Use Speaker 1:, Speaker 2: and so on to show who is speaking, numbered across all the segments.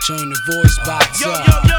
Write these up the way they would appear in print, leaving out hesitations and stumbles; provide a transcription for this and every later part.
Speaker 1: Turn the voice box
Speaker 2: yo,
Speaker 1: up.
Speaker 2: yo, yo.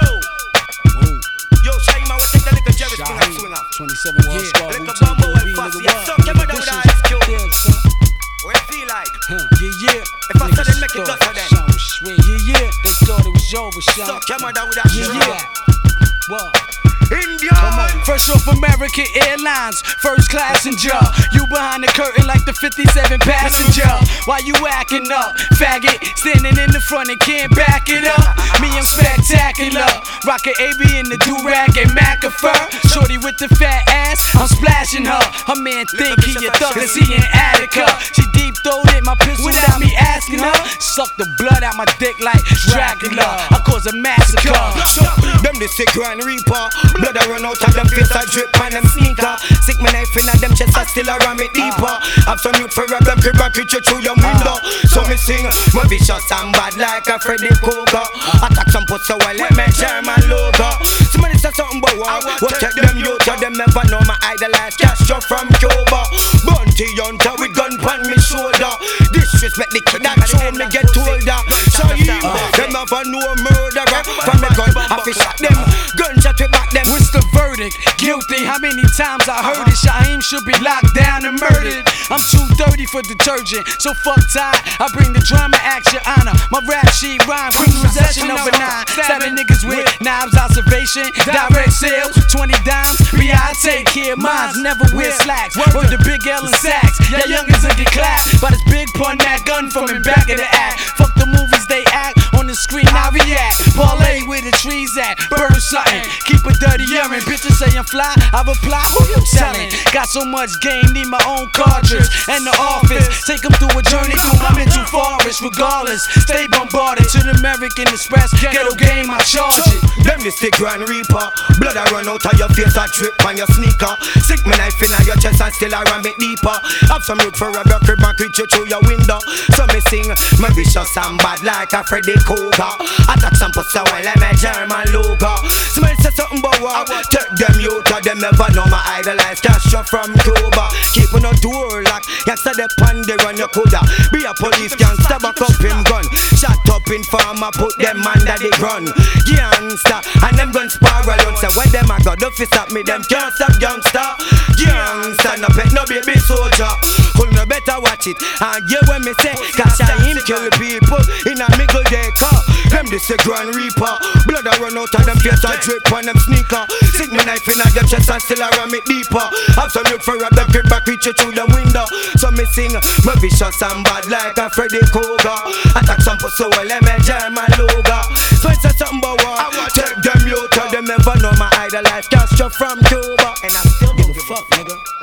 Speaker 2: Yo, Shaggy man, we take the little Jerry Springer and swing up.
Speaker 1: 27 World Squad,
Speaker 2: Little
Speaker 1: Wu-Tang,
Speaker 2: Bumbo and
Speaker 1: nigga,
Speaker 2: Fast.
Speaker 1: what?
Speaker 2: Yeah, son, come on down with Ice Cube.
Speaker 1: Yeah, son.
Speaker 2: What it feel like?
Speaker 1: Yeah.
Speaker 2: If I said it, make it
Speaker 1: Niggas
Speaker 2: guts for them.
Speaker 1: thought sweet. Yeah. They thought it was over,
Speaker 2: So,
Speaker 1: son.
Speaker 2: come on down with that shit.
Speaker 1: Yeah. What?
Speaker 2: India.
Speaker 1: Fresh off American Airlines, first class and job. You behind the curtain like the 57 passenger. Why you acting up? Faggot, standing in the front and can't back it up. Me, I'm spectacular. Rockin' AB in the do-rag and Mac of fur. Shorty with the fat ass, I'm splashing her. Her man think he a thug cause he in Attica. She deep-throated my pistol without me asking her. Suck the blood out my dick like Dracula. I cause a massacre.
Speaker 2: Them the sick Grand Reaper. Blood I run out of them face, I drip on them sneaker. Stick my knife in them chest, I still a ram it deeper. Have some youth for a them crib and creature through your window. So me sing, my vicious and bad like a Freddy Krueger. Attack some pussy while let me German logo. Somebody say something about war. What check them youth, them never know my idolize Castro from Cuba. Bounty hunter with gun on me shoulder. Disrespect the kid that show me get older. So yeah, them never know murderer. From me gun, I fi shot them. Gunshot we back them.
Speaker 1: What's the verdict? Guilty. How many times I heard it? Shaheem should be locked down and murdered. I'm too dirty for detergent, so fuck Tide. I bring the drama, action, honor. My rap sheet rhyme, criminal possession of a 9. Stabbing niggas with knives, observation, direct sales, 20 dimes. I take care of mines, never wear slacks. Word to Big L and Sacks. Y'all youngins will get clapped by this big pun that gun from in back of the act. Fuck the movies they act on the screen, I react. Parlay where the trees at, burn something. Keep a dirty urine, bitches say I'm fly, I reply, who you telling? Got so much game, need my own cartridge. And the office, take them through a journey through my mental forest. Regardless, stay bombarded to the American Express. Ghetto game, I charge it.
Speaker 2: Them the sick Grand Reaper. Blood I run out of your face, I drip on your sneaker. Stick my knife in your chest and still I ram it deeper. Have some youth for a your crib and creature through your window. So me sing, my vicious and bad like a Freddy Krueger. Attack some pussy while I'm a German logo. Somebody say something about war. Take them youth, them never know my idolize Castro from Cuba. Keeping a door lock, yesterday they pan they run your coulda. Be a police gangster, back up him gun. Shot up in farmer, put them under the gun. Gangster, and them gun spiral on. So when them a got the fist at me, them can't stop gangster. Gangster, no pet, no baby soldier. Who no better watch it, and yeah when me say, cause him kill people in a middle day car. Them this a Grand Reaper. Blood I run out of them face, I drip on them sneaker. Stick me knife in your chest and still I ram it deeper. Have some youth for a them crib back reach you through the window. So me sing, my vicious and bad like a Freddy Krueger. Attack some pussy while I'm a German logo. So it's a something about war. Take them youth, them never know my idolize Castro from Cuba. And I still give a fuck, nigga.